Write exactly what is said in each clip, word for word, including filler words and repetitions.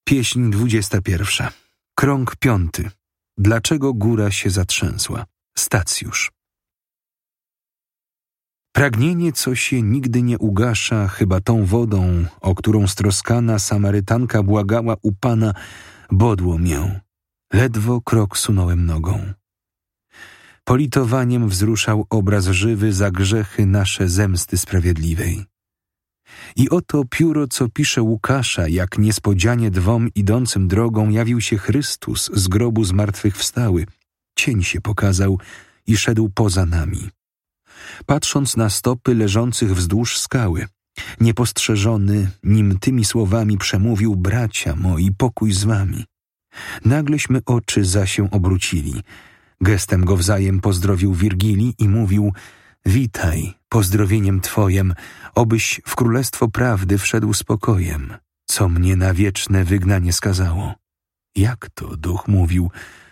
Pieśń dwudziesta pierwsza. Krąg piąty. Dlaczego góra się zatrzęsła? Stacjusz. Pragnienie, co się nigdy nie ugasza, chyba tą wodą, o którą stroskana Samarytanka błagała u Pana, bodło mię. Ledwo krok sunąłem nogą. Politowaniem wzruszał obraz żywy za grzechy nasze zemsty sprawiedliwej. I oto pióro, co pisze Łukasza, jak niespodzianie dwom idącym drogą jawił się Chrystus z grobu zmartwychwstały. Cień się pokazał i szedł poza nami. Patrząc na stopy leżących wzdłuż skały, niepostrzeżony, nim tymi słowami przemówił: bracia moi, pokój z wami. Nagleśmy oczy za się obrócili. Gestem go wzajem pozdrowił Wirgilii i mówił: witaj, pozdrowieniem Twojem, obyś w królestwo prawdy wszedł spokojem, co mnie na wieczne wygnanie skazało. Jak to? Duch mówił.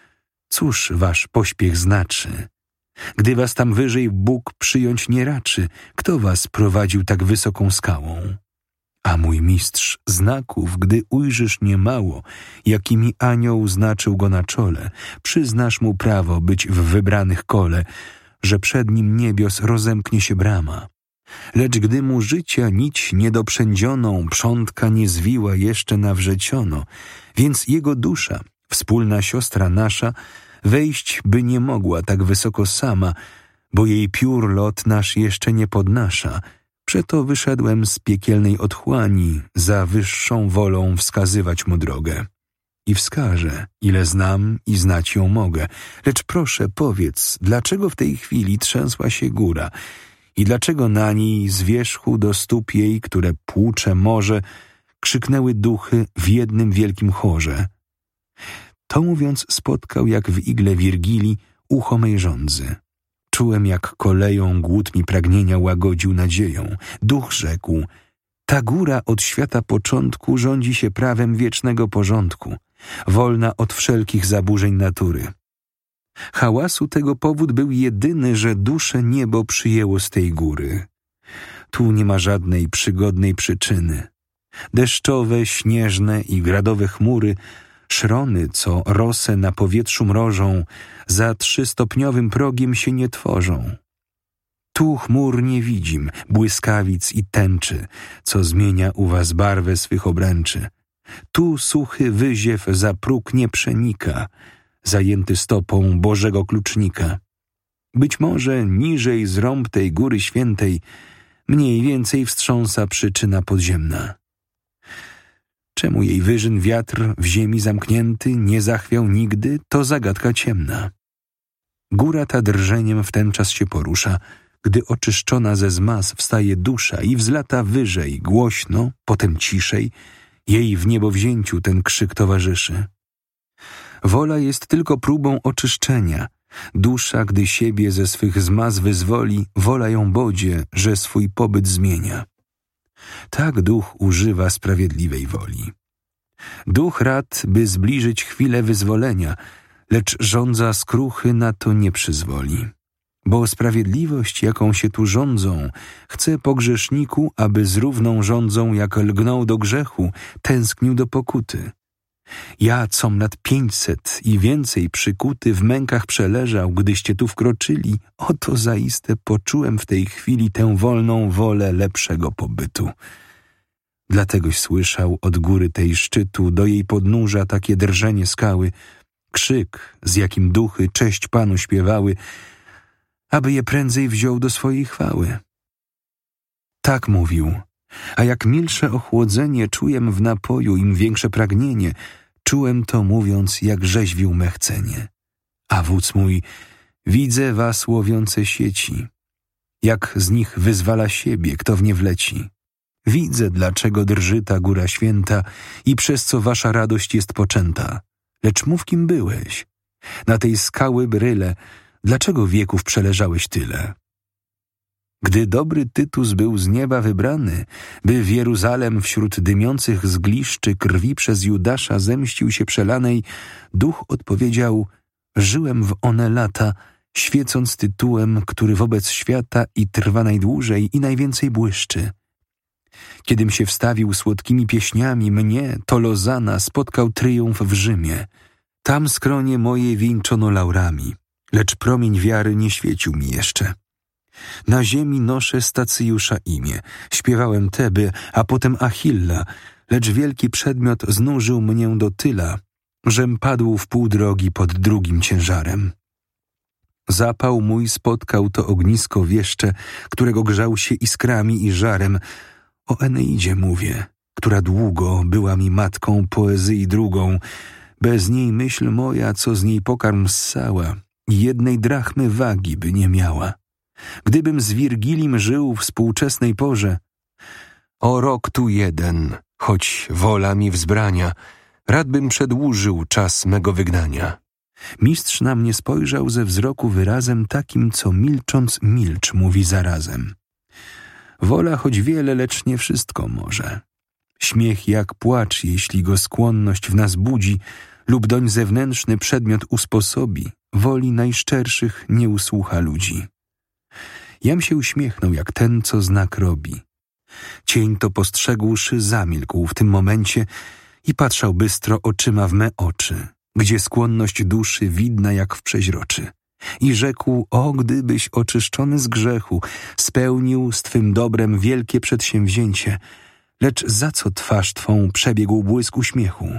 Cóż wasz pośpiech znaczy? Gdy was tam wyżej Bóg przyjąć nie raczy, kto was prowadził tak wysoką skałą? A mój mistrz znaków, gdy ujrzysz niemało, jakimi anioł znaczył go na czole, przyznasz mu prawo być w wybranych kole, że przed nim niebios rozemknie się brama. Lecz gdy mu życia nić niedoprzędzioną przątka nie zwiła jeszcze nawrzeciono, więc jego dusza, wspólna siostra nasza, wejść by nie mogła tak wysoko sama, bo jej piór lot nasz jeszcze nie podnasza. Przeto wyszedłem z piekielnej otchłani, za wyższą wolą wskazywać mu drogę. I wskażę, ile znam i znać ją mogę. Lecz proszę, powiedz, dlaczego w tej chwili trzęsła się góra i dlaczego na niej z wierzchu do stóp jej, które płucze morze, krzyknęły duchy w jednym wielkim chorze. To mówiąc spotkał, jak w igle Wirgilii, ucho mej żądzy. Czułem, jak koleją głód mi pragnienia łagodził nadzieją. Duch rzekł: ta góra od świata początku rządzi się prawem wiecznego porządku, wolna od wszelkich zaburzeń natury. Hałasu tego powód był jedyny, że duszę niebo przyjęło z tej góry. Tu nie ma żadnej przygodnej przyczyny. Deszczowe, śnieżne i gradowe chmury, szrony, co rosę na powietrzu mrożą, za trzystopniowym progiem się nie tworzą. Tu chmur nie widzim, błyskawic i tęczy, co zmienia u was barwę swych obręczy. Tu suchy wyziew za próg nie przenika, zajęty stopą Bożego Klucznika. Być może niżej z rąb tej góry świętej mniej więcej wstrząsa przyczyna podziemna. Czemu jej wyżyn wiatr w ziemi zamknięty nie zachwiał nigdy, to zagadka ciemna. Góra ta drżeniem w ten czas się porusza, gdy oczyszczona ze zmaz wstaje dusza i wzlata wyżej, głośno, potem ciszej, jej w niebowzięciu ten krzyk towarzyszy. Wola jest tylko próbą oczyszczenia. Dusza, gdy siebie ze swych zmaz wyzwoli, wola ją bodzie, że swój pobyt zmienia. Tak duch używa sprawiedliwej woli. Duch rad, by zbliżyć chwilę wyzwolenia, lecz żądza skruchy na to nie przyzwoli. Bo sprawiedliwość, jaką się tu rządzą, chce po grzeszniku, aby z równą rządzą, jak lgnął do grzechu, tęsknił do pokuty. Ja, com lat pięćset i więcej przykuty w mękach przeleżał, gdyście tu wkroczyli, oto zaiste poczułem w tej chwili tę wolną wolę lepszego pobytu. Dlategoś słyszał od góry tej szczytu do jej podnóża takie drżenie skały, krzyk, z jakim duchy cześć Panu śpiewały, aby je prędzej wziął do swojej chwały. Tak mówił, a jak milsze ochłodzenie czułem w napoju, im większe pragnienie, czułem to mówiąc, jak rzeźwił me chcenie. A wódz mój, widzę was łowiące sieci, jak z nich wyzwala siebie, kto w nie wleci. Widzę, dlaczego drży ta góra święta i przez co wasza radość jest poczęta. Lecz mów, kim byłeś. Na tej skały bryle, dlaczego wieków przeleżałeś tyle? Gdy dobry Tytus był z nieba wybrany, by w Jeruzalem wśród dymiących zgliszczy krwi przez Judasza zemścił się przelanej, duch odpowiedział: żyłem w one lata, świecąc tytułem, który wobec świata i trwa najdłużej i najwięcej błyszczy. Kiedym się wstawił słodkimi pieśniami, mnie, Tolozana, spotkał tryumf w Rzymie. Tam skronie moje wieńczono laurami, lecz promień wiary nie świecił mi jeszcze. Na ziemi noszę Stacyjusza imię, śpiewałem Teby, a potem Achilla, lecz wielki przedmiot znużył mnie do tyla, żem padł w pół drogi pod drugim ciężarem. Zapał mój spotkał to ognisko wieszcze, którego grzał się iskrami i żarem. O Eneidzie mówię, która długo była mi matką poezji drugą. Bez niej myśl moja, co z niej pokarm ssała, jednej drachmy wagi by nie miała. Gdybym z Wirgilim żył w współczesnej porze, o rok tu jeden, choć wola mi wzbrania, radbym przedłużył czas mego wygnania. Mistrz na mnie spojrzał ze wzroku wyrazem takim, co milcząc milcz mówi zarazem. Wola choć wiele, lecz nie wszystko może. Śmiech jak płacz, jeśli go skłonność w nas budzi, lub doń zewnętrzny przedmiot usposobi, woli najszczerszych nie usłucha ludzi. Jam się uśmiechnął jak ten, co znak robi. Cień to postrzegłszy zamilkł w tym momencie i patrzał bystro oczyma w me oczy, gdzie skłonność duszy widna jak w przeźroczy. I rzekł, o gdybyś oczyszczony z grzechu spełnił z twym dobrem wielkie przedsięwzięcie, lecz za co twarz twą przebiegł błysk uśmiechu?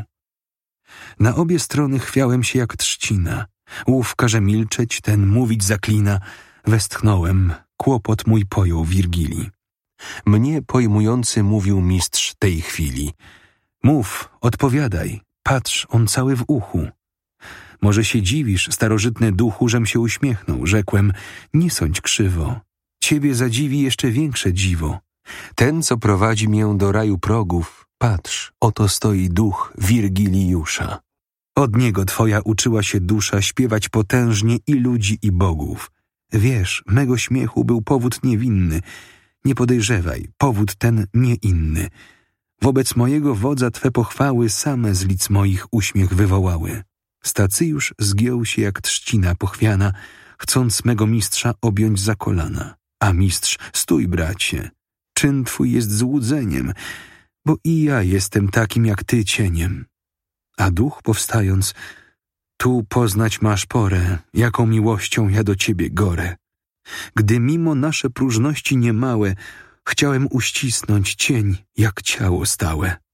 Na obie strony chwiałem się jak trzcina, ów każe milczeć, ten mówić zaklina. Westchnąłem, kłopot mój pojął Wirgili. Mnie pojmujący mówił mistrz tej chwili. Mów, odpowiadaj, patrz, on cały w uchu. Może się dziwisz, starożytny duchu, żem się uśmiechnął, rzekłem, nie sądź krzywo. Ciebie zadziwi jeszcze większe dziwo. Ten, co prowadzi mię do raju progów, patrz, oto stoi duch Wirgiliusza. Od niego twoja uczyła się dusza śpiewać potężnie i ludzi, i bogów. Wiesz, mego śmiechu był powód niewinny. Nie podejrzewaj, powód ten nie inny. Wobec mojego wodza twe pochwały same z lic moich uśmiech wywołały. Stacyjusz zgiął się jak trzcina pochwiana, chcąc mego mistrza objąć za kolana. A mistrz, stój bracie, czyn twój jest złudzeniem, bo i ja jestem takim jak ty cieniem. A duch powstając, tu poznać masz porę, jaką miłością ja do ciebie gorę. Gdy mimo nasze próżności niemałe, chciałem uścisnąć cień jak ciało stałe.